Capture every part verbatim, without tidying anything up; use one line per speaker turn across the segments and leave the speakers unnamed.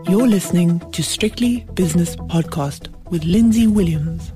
You're listening to Strictly Business Podcast with Lindsay Williams.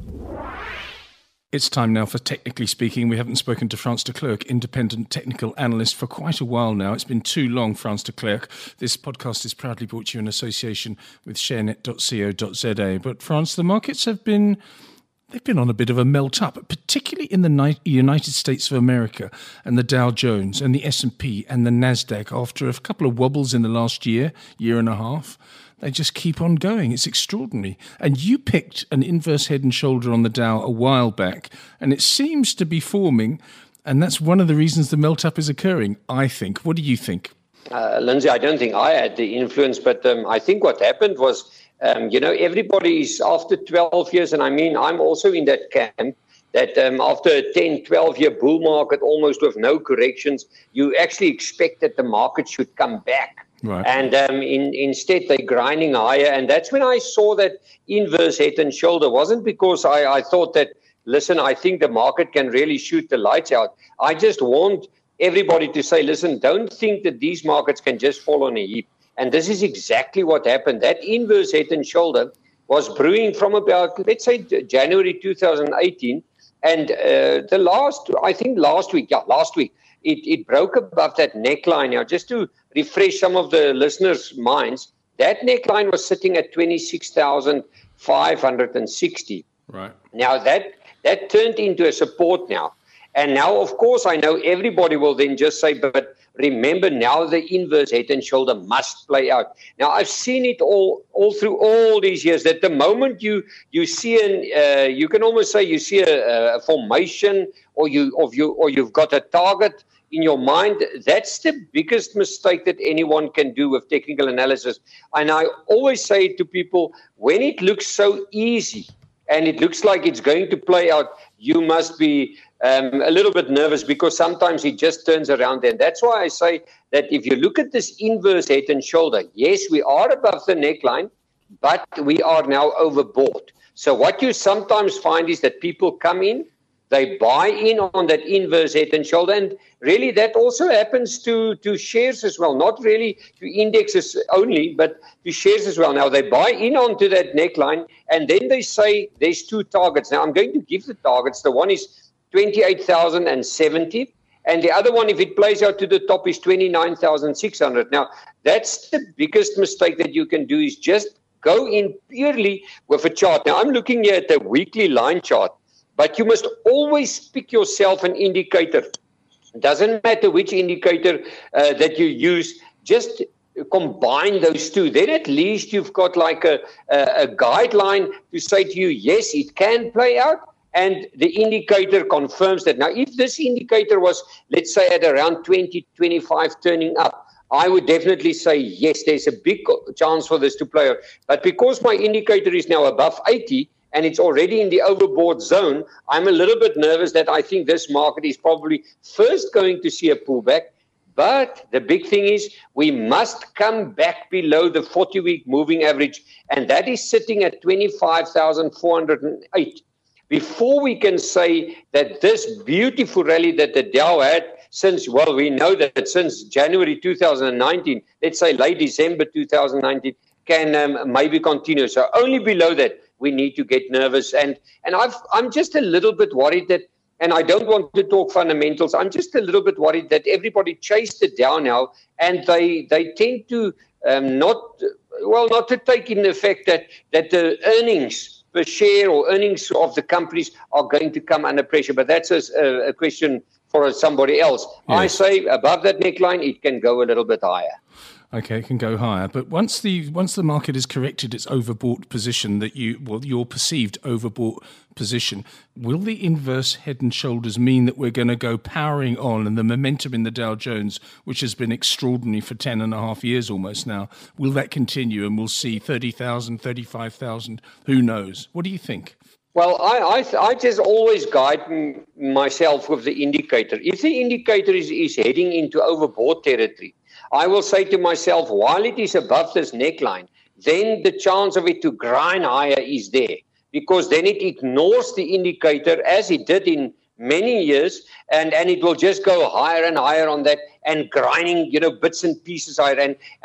It's time now for Technically Speaking. We haven't spoken to Frans de Klerk, independent technical analyst, for quite a while now. It's been too long, Frans de Klerk. This podcast is proudly brought to you in association with sharenet dot co dot za. But Frans, the markets have been... They've been on a bit of a melt-up, particularly in the United States of America and the Dow Jones and the S and P and the NASDAQ. After a couple of wobbles in the last year, year and a half, they just keep on going. It's extraordinary. And you picked an inverse head and shoulder on the Dow a while back, and it seems to be forming, and that's one of the reasons the melt-up is occurring, I think. What do you think?
Uh, Lindsay, I don't think I had the influence, but um, I think what happened was, um, you know, everybody is after twelve years, and I mean, I'm also in that camp, that um, after a ten, twelve-year bull market, almost with no corrections, you actually expect that the market should come back.
Right.
And um, in, instead, they're grinding higher. And that's when I saw that inverse head and shoulder. Wasn't because I, I thought that, listen, I think the market can really shoot the lights out. I just want everybody to say, listen, don't think that these markets can just fall on a heap. And this is exactly what happened. That inverse head and shoulder was brewing from about, let's say, January two thousand eighteen. And uh, the last, I think last week, yeah, last week, it, it broke above that neckline. Now, just to refresh some of the listeners' minds, that neckline was sitting at twenty-six thousand five hundred sixty.
Right.
Now, that that turned into a support now. And now, of course, I know everybody will then just say, but remember now the inverse head and shoulder must play out. Now, I've seen it all all through all these years, that the moment you you see an, uh, you can almost say you see a, a formation or, you, or, you, or you've got a target in your mind, that's the biggest mistake that anyone can do with technical analysis. And I always say to people, when it looks so easy and it looks like it's going to play out, you must be um, a little bit nervous, because sometimes it just turns around. And that's why I say that if you look at this inverse head and shoulder, yes, we are above the neckline, but we are now overbought. So what you sometimes find is that people come in, they buy in on that inverse head and shoulder. And really that also happens to, to shares as well, not really to indexes only, but to shares as well. Now they buy in onto that neckline, and then they say there's two targets. Now I'm going to give the targets. The one is twenty-eight thousand seventy, and the other one, if it plays out to the top, is twenty-nine thousand six hundred. Now that's the biggest mistake that you can do, is just go in purely with a chart. Now I'm looking here at the weekly line chart. But you must always pick yourself an indicator. It doesn't matter which indicator uh, that you use, just combine those two. Then at least you've got like a, a, a guideline to say to you, yes, it can play out, and the indicator confirms that. Now, if this indicator was, let's say, at around twenty, twenty-five turning up, I would definitely say, yes, there's a big chance for this to play out. But because my indicator is now above eighty, and it's already in the overbought zone, I'm a little bit nervous that I think this market is probably first going to see a pullback. But the big thing is we must come back below the forty-week moving average, and that is sitting at twenty-five thousand four hundred eight. Before we can say that this beautiful rally that the Dow had since, well, we know that since January two thousand nineteen, let's say late December two thousand nineteen, can um, maybe continue. So only below that, we need to get nervous. And and I've, I'm just a little bit worried that, and I don't want to talk fundamentals, I'm just a little bit worried that everybody chased it down now, and they they tend to um, not, well, not to take in the fact that, that the earnings per share or earnings of the companies are going to come under pressure. But that's a, a question for somebody else. Yes. I say above that neckline, it can go a little bit higher.
Okay, it can go higher, but once the once the market has corrected its overbought position, that you well your perceived overbought position, will the inverse head and shoulders mean that we're going to go powering on, and the momentum in the Dow Jones, which has been extraordinary for ten and a half years almost now, will that continue, and we'll see thirty thousand, thirty-five thousand? Who knows? What do you think?
Well, I I, I just always guide m- myself with the indicator. If the indicator is, is heading into overbought territory, I will say to myself, while it is above this neckline, then the chance of it to grind higher is there, because then it ignores the indicator as it did in many years, and, and it will just go higher and higher on that and grinding, you know, bits and pieces higher. And, and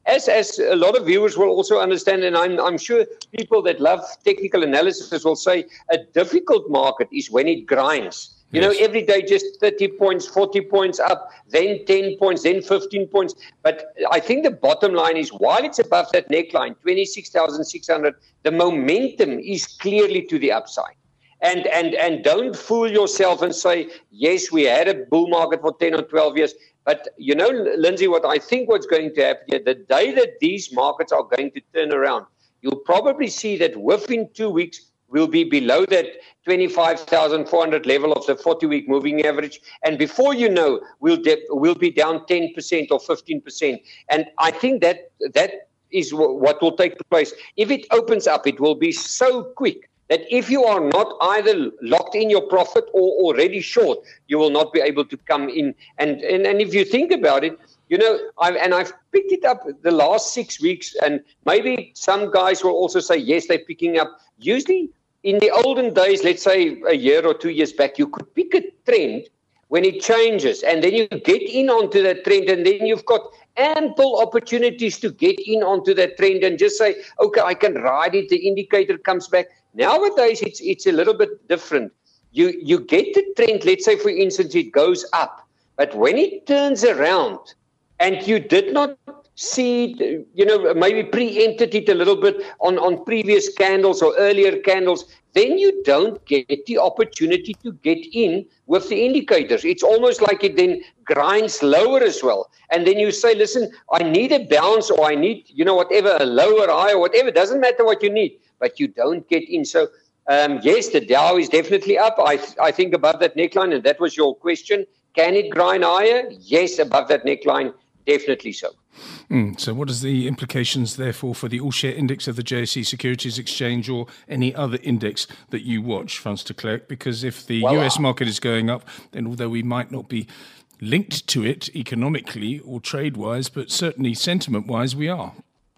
as as a lot of viewers will also understand, and I'm I'm sure people that love technical analysis will say, a difficult market is when it grinds. You yes. know, every day just thirty points, forty points up, then ten points, then fifteen points. But I think the bottom line is, while it's above that neckline, twenty-six thousand six hundred, the momentum is clearly to the upside. And, and, and don't fool yourself and say, yes, we had a bull market for ten or twelve years. But, you know, Lindsay, what I think what's going to happen here, the day that these markets are going to turn around, you'll probably see that within two weeks, we'll be below that twenty-five thousand four hundred level of the forty-week moving average. And before you know, we'll, de- we'll be down ten percent or fifteen percent. And I think that that is w- what will take place. If it opens up, it will be so quick that if you are not either locked in your profit or already short, you will not be able to come in. And, and, and if you think about it, you know, I've, and I've picked it up the last six weeks, and maybe some guys will also say, yes, they're picking up. Usually, in the olden days, let's say a year or two years back, you could pick a trend when it changes, and then you get in onto that trend, and then you've got ample opportunities to get in onto that trend and just say, okay, I can ride it, the indicator comes back. Nowadays, it's it's a little bit different. You, you get the trend, let's say, for instance, it goes up, but when it turns around and you did not see it, you know, maybe preempted it a little bit on, on previous candles or earlier candles, then you don't get the opportunity to get in with the indicators. It's almost like it then grinds lower as well. And then you say, listen, I need a bounce, or I need, you know, whatever, a lower high or whatever. It doesn't matter what you need, but you don't get in. So, um, yes, the Dow is definitely up. I, th- I think above that neckline, and that was your question. Can it grind higher? Yes, above that neckline, definitely so.
Mm, so what is the implications, therefore, for the all-share index of the J S E Securities Exchange or any other index that you watch, Frans de Klerk? Because if the well, U S market is going up, then although we might not be linked to it economically or trade-wise, but certainly sentiment-wise, we are.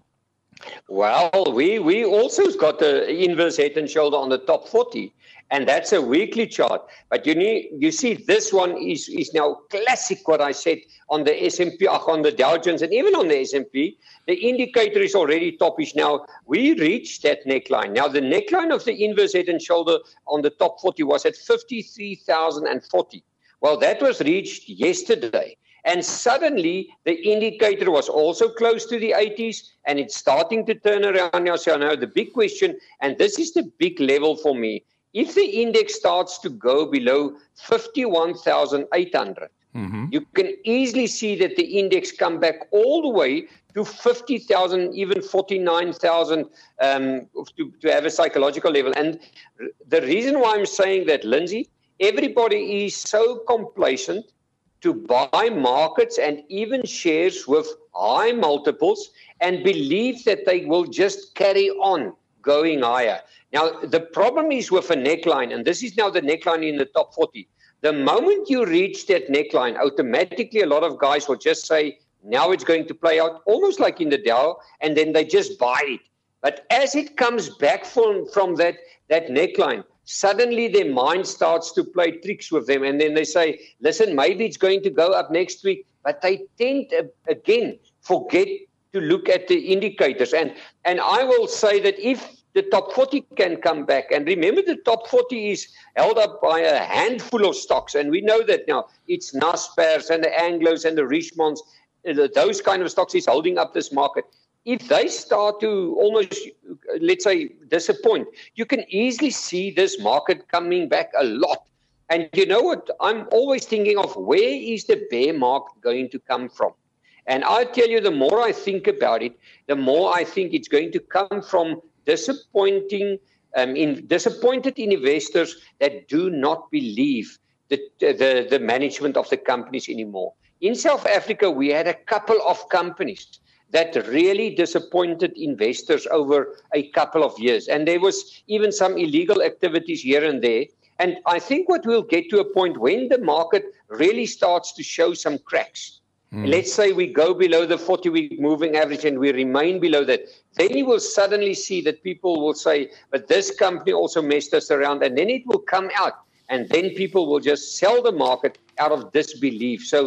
Well, we, we also got the inverse head and shoulder on the top forty. And that's a weekly chart. But you need, you see, this one is, is now classic, what I said on the S and P, on the Dow Jones, and even on the S and P. The indicator is already toppish now. We reached that neckline. Now, the neckline of the inverse head and shoulder on the top forty was at fifty-three thousand forty. Well, that was reached yesterday. And suddenly, the indicator was also close to the eighties, and it's starting to turn around now. So now the big question, and this is the big level for me, if the index starts to go below fifty-one thousand eight hundred, mm-hmm. you can easily see that the index come back all the way to fifty thousand, even forty-nine thousand um, to, to have a psychological level. And the reason why I'm saying that, Lindsay, everybody is so complacent to buy markets and even shares with high multiples and believe that they will just carry on going higher. Now, the problem is with a neckline, and this is now the neckline in the top forty. The moment you reach that neckline, automatically a lot of guys will just say, now it's going to play out almost like in the Dow, and then they just buy it. But as it comes back from, from that, that neckline, suddenly their mind starts to play tricks with them, and then they say, listen, maybe it's going to go up next week, but they tend to, again, forget to look at the indicators. And, and I will say that if the top forty can come back. And remember, the top forty is held up by a handful of stocks. And we know that now. It's Naspers and the Anglos and the Richemonts. Those kind of stocks is holding up this market. If they start to almost, let's say, disappoint, you can easily see this market coming back a lot. And you know what? I'm always thinking of, where is the bear market going to come from? And I tell you, the more I think about it, the more I think it's going to come from disappointing, um, in, disappointed investors that do not believe the, the, the management of the companies anymore. In South Africa, we had a couple of companies that really disappointed investors over a couple of years. And there was even some illegal activities here and there. And I think what we'll get to a point when the market really starts to show some cracks. Mm. Let's say we go below the forty-week moving average and we remain below that. Then you will suddenly see that people will say, but this company also messed us around. And then it will come out. And then people will just sell the market out of disbelief. So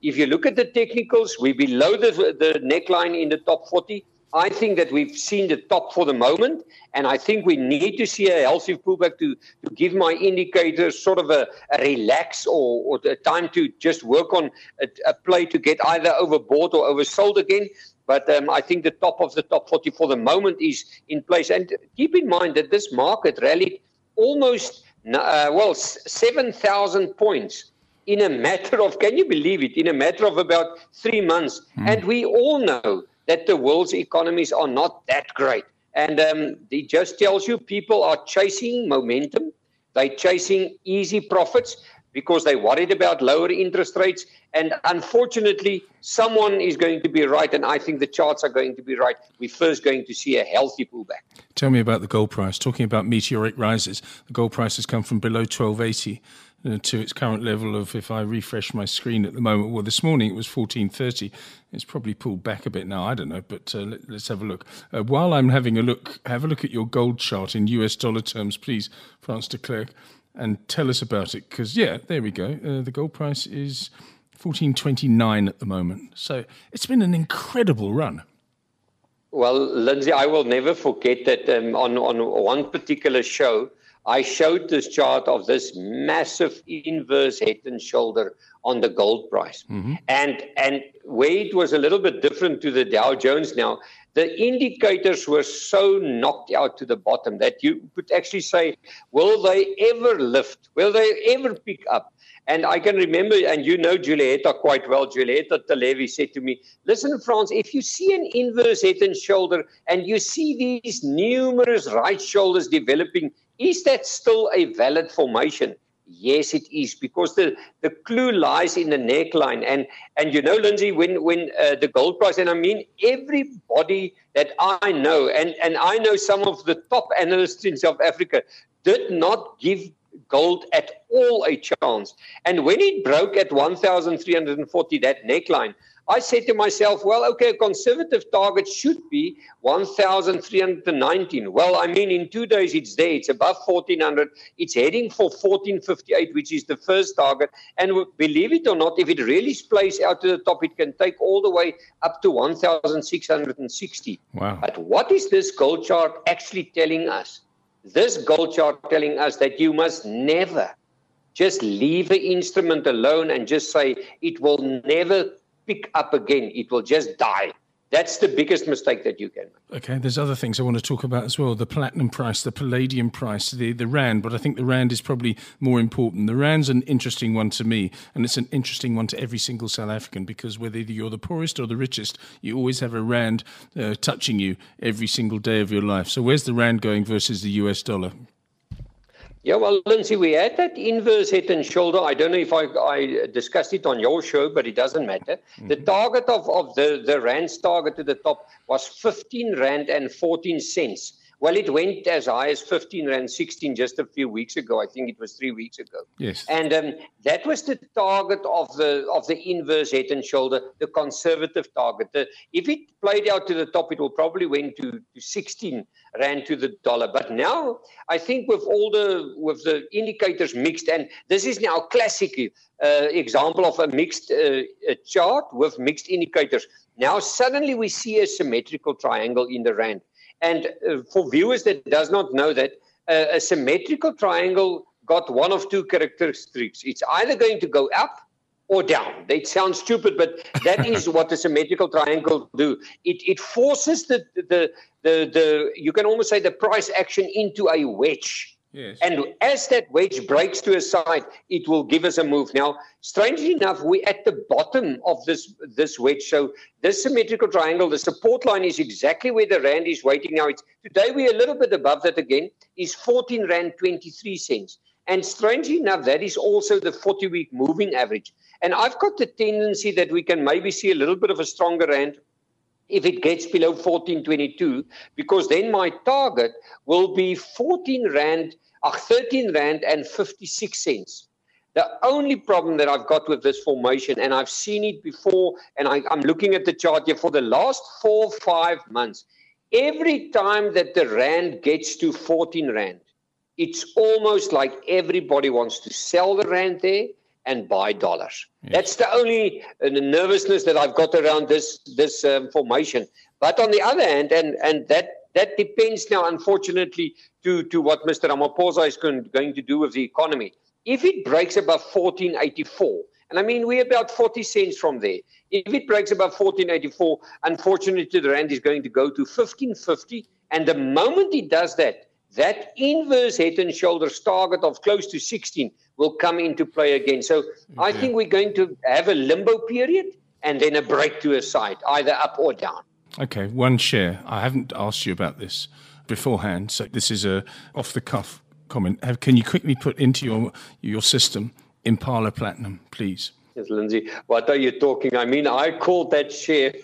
If you look at the technicals, we're below the, the neckline in the top forty. I think that we've seen the top for the moment, and I think we need to see a healthy pullback to, to give my indicators sort of a, a relax or, or a time to just work on a, a play to get either overbought or oversold again. But um, I think the top of the top forty for the moment is in place. And keep in mind that this market rallied almost, uh, well, seven thousand points in a matter of, can you believe it, in a matter of about three months. Mm. And we all know that the world's economies are not that great. And um, it just tells you people are chasing momentum. They're chasing easy profits because they're worried about lower interest rates. And unfortunately, someone is going to be right, and I think the charts are going to be right. We're first going to see a healthy pullback.
Tell me about the gold price. Talking about meteoric rises, the gold price has come from below twelve eighty uh, to its current level of, if I refresh my screen at the moment, well, this morning it was fourteen thirty. It's probably pulled back a bit now, I don't know, but uh, let, let's have a look. Uh, while I'm having a look, have a look at your gold chart in U S dollar terms, please, Frans de Klerk, and tell us about it. Because, yeah, there we go. Uh, the gold price is fourteen twenty-nine at the moment. So it's been an incredible run.
Well, Lindsay, I will never forget that um, on, on one particular show, I showed this chart of this massive inverse head and shoulder on the gold price. Mm-hmm. And, and where it was a little bit different to the Dow Jones now, the indicators were so knocked out to the bottom that you could actually say, will they ever lift? Will they ever pick up? And I can remember, and you know Julieta quite well, Julieta Televi said to me, listen, Frans, if you see an inverse head and shoulder and you see these numerous right shoulders developing, is that still a valid formation? Yes, it is, because the, the clue lies in the neckline. And, and you know, Lindsay, when, when uh, the gold price, and I mean everybody that I know, and, and I know some of the top analysts in South Africa, did not give gold at all a chance. And when it broke at one thousand three hundred forty, that neckline, I said to myself, well, okay, a conservative target should be one thousand three hundred nineteen. Well, I mean, in two days it's there. It's above fourteen hundred. It's heading for fourteen fifty-eight, which is the first target. And believe it or not, if it really plays out to the top, it can take all the way up to one thousand six hundred sixty.
Wow.
But what is this gold chart actually telling us? This gold chart telling us that you must never just leave the instrument alone and just say it will never pick up again. It will just die. That's the biggest mistake that you can make.
Okay, there's other things I want to talk about as well. The platinum price, the palladium price, the, the rand, but I think the rand is probably more important. The rand's an interesting one to me, and it's an interesting one to every single South African, because whether you're the poorest or the richest, you always have a rand uh, touching you every single day of your life. So where's the rand going versus the U S dollar?
Yeah, well, Lindsay, we had that inverse head and shoulder. I don't know if I, I discussed it on your show, but it doesn't matter. Mm-hmm. The target of, of the, the rand's target to the top was fifteen rand and fourteen cents. Well, it went as high as fifteen rand sixteen just a few weeks ago. I think it was three weeks ago.
Yes.
And um, that was the target of the of the inverse head and shoulder, the conservative target. The, if it played out to the top, it will probably went to, to sixteen rand to the dollar. But now, I think with all the with the indicators mixed, and this is now a classic uh, example of a mixed uh, a chart with mixed indicators. Now, suddenly we see a symmetrical triangle in the rand. And uh, for viewers that does not know that, uh, a symmetrical triangle got one of two characteristics. It's either going to go up or down. It sounds stupid, but that is what the symmetrical triangle do. It it forces the, the, the, the, you can almost say the price action into a wedge.
Yes.
And as that wedge breaks to a side, it will give us a move. Now, strangely enough, we're at the bottom of this, this wedge. So this symmetrical triangle, the support line is exactly where the rand is waiting now. It's, today we're a little bit above that again, is fourteen rand twenty-three cents. And strangely enough, that is also the forty-week moving average. And I've got the tendency that we can maybe see a little bit of a stronger rand if it gets below fourteen twenty-two, because then my target will be fourteen rand, uh, thirteen rand and fifty-six cents. The only problem that I've got with this formation, and I've seen it before, and I, I'm looking at the chart here for the last four, five months, every time that the rand gets to fourteen rand, it's almost like everybody wants to sell the rand there. and buy dollars.
Yes.
That's the only uh, nervousness that I've got around this this um, formation. But on the other hand, and and that that depends now, unfortunately, to to what Mister Ramaphosa is going, going to do with the economy. If it breaks above fourteen eighty-four, and I mean we're about forty cents from there. If it breaks above fourteen eighty-four, unfortunately, the rand is going to go to fifteen fifty. And the moment it does that, that inverse head and shoulders target of close to sixteen will come into play again. So okay. I think we're going to have a limbo period and then a break to a side, either up or down.
Okay, one share. I haven't asked you about this beforehand, so this is a off-the-cuff comment. Have, can you quickly put into your your system Impala Platinum, please?
Yes, Lindsay, what are you talking? I mean, I called that share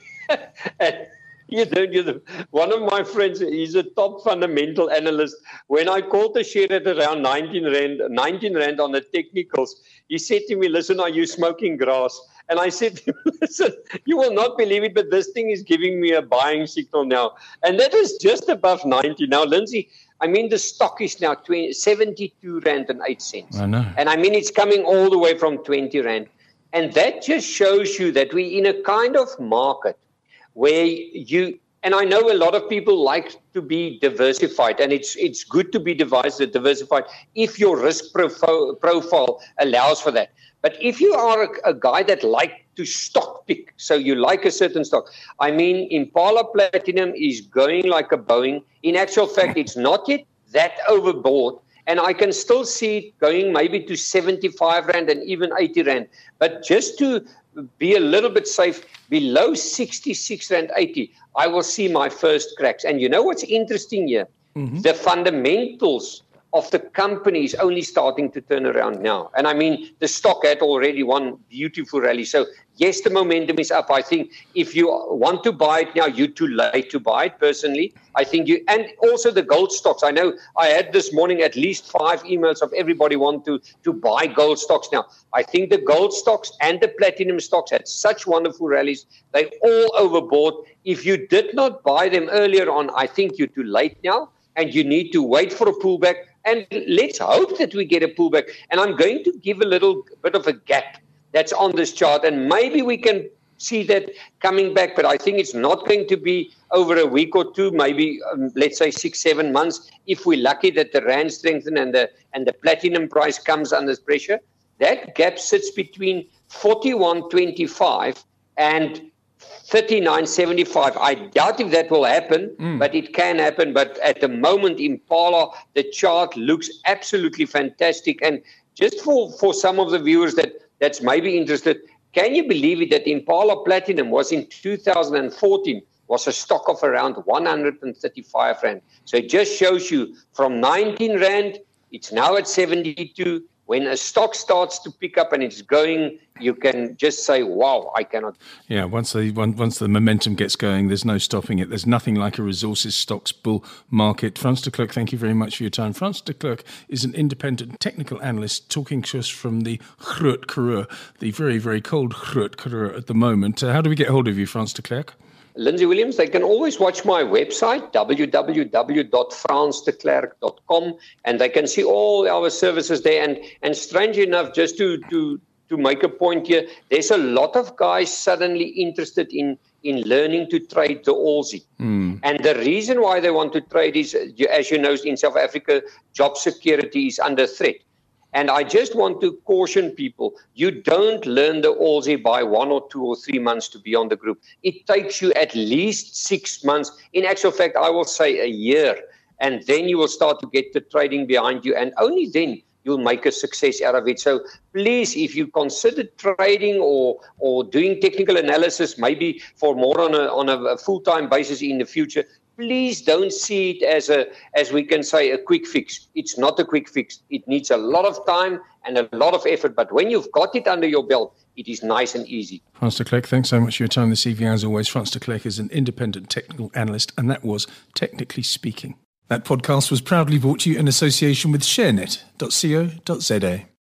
at You know, you know, one of my friends, he's a top fundamental analyst. When I called the share at around nineteen rand, nineteen rand on the technicals, he said to me, listen, are you smoking grass? And I said, listen, you will not believe it, but this thing is giving me a buying signal now. And that was just above ninety. Now, Lindsay, I mean, the stock is now seventy-two rand and eight cents.
I know.
And I mean, it's coming all the way from twenty rand. And that just shows you that we're in a kind of market where you, and I know a lot of people like to be diversified, and it's it's good to be diversified if your risk profile, profile allows for that. But if you are a, a guy that like to stock pick, so you like a certain stock, I mean, Impala Platinum is going like a Boeing. In actual fact, it's not yet that overbought, and I can still see it going maybe to seventy-five rand and even eighty rand. But just to be a little bit safe, below sixty-six rand eighty, I will see my first cracks. And you know what's interesting here? Mm-hmm. The fundamentals of the company is only starting to turn around now. And I mean, the stock had already one beautiful rally. So yes, the momentum is up. I think if you want to buy it now, you're too late to buy it, personally. I think you, and also the gold stocks. I know I had this morning at least five emails of everybody want to, to buy gold stocks now. I think the gold stocks and the platinum stocks had such wonderful rallies. They all overbought. If you did not buy them earlier on, I think you're too late now, and you need to wait for a pullback. And let's hope that we get a pullback. And I'm going to give a little bit of a gap that's on this chart. And maybe we can see that coming back. But I think it's not going to be over a week or two, maybe, um, let's say, six, seven months. If we're lucky that the rand strengthens and the, and the platinum price comes under pressure, that gap sits between forty-one twenty-five and thirty-nine seventy-five. I doubt if that will happen, mm. but it can happen. But at the moment, Impala, the chart looks absolutely fantastic. And just for, for some of the viewers that, that's maybe interested, can you believe it that Impala Platinum was in two thousand fourteen, was a stock of around one hundred thirty-five rand. So it just shows you from nineteen rand, it's now at seventy-two. When a stock starts to pick up and it's going, you can just say, wow, I cannot.
Yeah, once the once the momentum gets going, there's no stopping it. There's nothing like a resources stocks bull market. Frans de Klerk, thank you very much for your time. Frans de Klerk is an independent technical analyst talking to us from the Groot Karoo, the very, very cold Groot Karoo at the moment. Uh, how do we get hold of you, Frans de Klerk?
Lindsay Williams, they can always watch my website, w w w dot frans de klerk dot com, and they can see all our services there. And, and strange enough, just to, to, to make a point here, there's a lot of guys suddenly interested in, in learning to trade the Aussie. Mm. And the reason why they want to trade is, as you know, in South Africa, job security is under threat. And I just want to caution people, you don't learn the Aussie by one or two or three months to be on the group. It takes you at least six months. In actual fact, I will say a year. And then you will start to get the trading behind you. And only then you'll make a success out of it. So please, if you consider trading or or doing technical analysis, maybe for more on a, on a full-time basis in the future, please don't see it as a, as we can say, a quick fix. It's not a quick fix. It needs a lot of time and a lot of effort. But when you've got it under your belt, it is nice and easy.
Frans de Klerk, thanks so much for your time this evening. As always, Frans de Klerk is an independent technical analyst, and that was Technically Speaking. That podcast was proudly brought to you in association with sharenet dot co dot za.